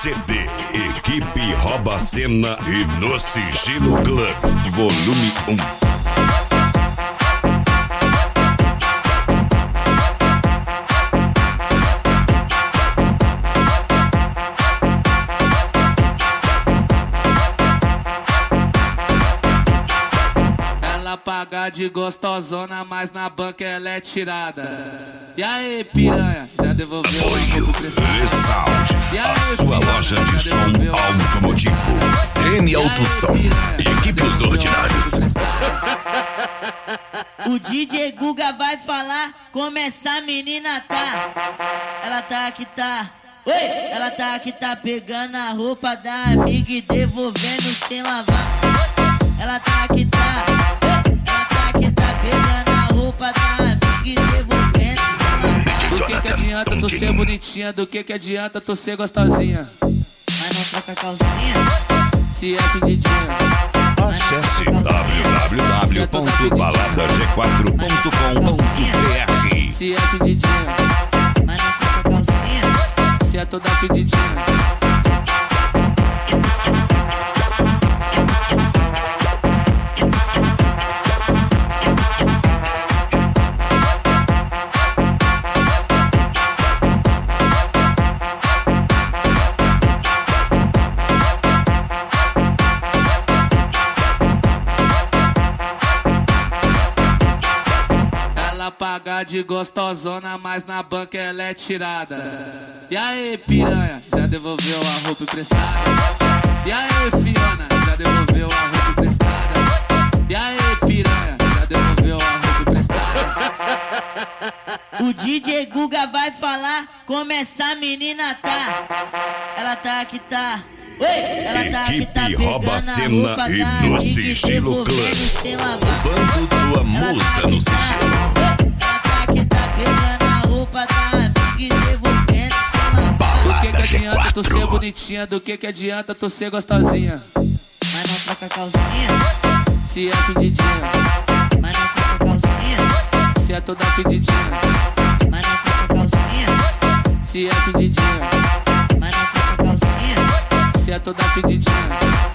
CD, Equipe Rouba Cena e No Sigilo Club, volume 1. Paga de gostosona, mas na banca ela é tirada. E aí, piranha, já devolveu a roupa prestada? Sound, a sua loja de som automotivo. CN Auto Som, Equipe Os Ordinários. O DJ Guga vai falar como essa menina tá. Ela tá que tá. Oi! Ela tá que tá pegando a roupa da amiga e devolvendo sem lavar. Ela tá que tá. Pegando a roupa da amiga e devolvendo. Do que adianta tu ser bonitinha? Do que adianta tu ser gostosinha? Mas não troca calcinha? Se é pedidinha. Acesse www.baladag4.com.br. Se é pedidinha. Mas não troca calcinha? Se é toda pedidinha. Paga de gostosona, mas na banca ela é tirada. E aí, piranha, já devolveu a roupa emprestada? E aí, Fiona, já devolveu a roupa emprestada? E aí, piranha, já devolveu a roupa emprestada? O DJ Guga vai falar como essa menina tá. Ela tá que tá. Oi! Ela tá que tá Equipe Rouba Cena e No Sigilo Club. Bando tua musa no sigilo. Pegando a roupa da amiga e devolvendo sem lavar. Do que adianta tu ser bonitinha? Do que adianta tu ser gostosinha? Mas não troca calcinha? Se é pedidinha. Mas não troca calcinha? Se é toda pedidinha. Mas não troca calcinha? Se é pedidinha. Mas não troca calcinha? Se é toda pedidinha.